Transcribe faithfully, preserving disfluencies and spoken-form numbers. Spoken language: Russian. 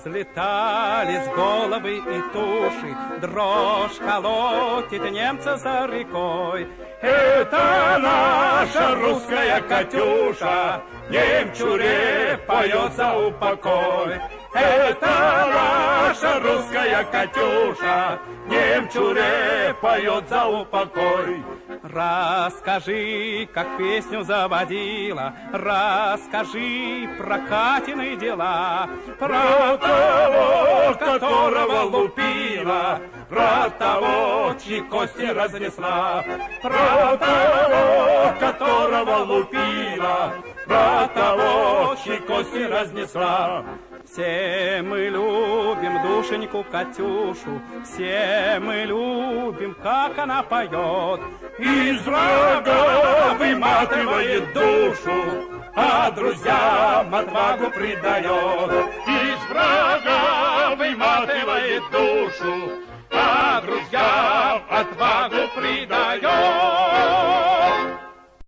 Слетали с головы и туши, дрожь колотит немца за рекой. Это наша русская Катюша, немчуре поет за упокой. Это наша русская Катюша, немчуре поет за упокой. Расскажи, как песню заводила, расскажи про Катины дела, про того, которого лупила, про того, чьи кости разнесла, про того, которого лупила, про того, чьи кости разнесла. Все мы любим душеньку Катюшу, все мы любим, как она поет. Из врага выматывает душу, а друзьям отвагу придает. Из врага выматывает душу,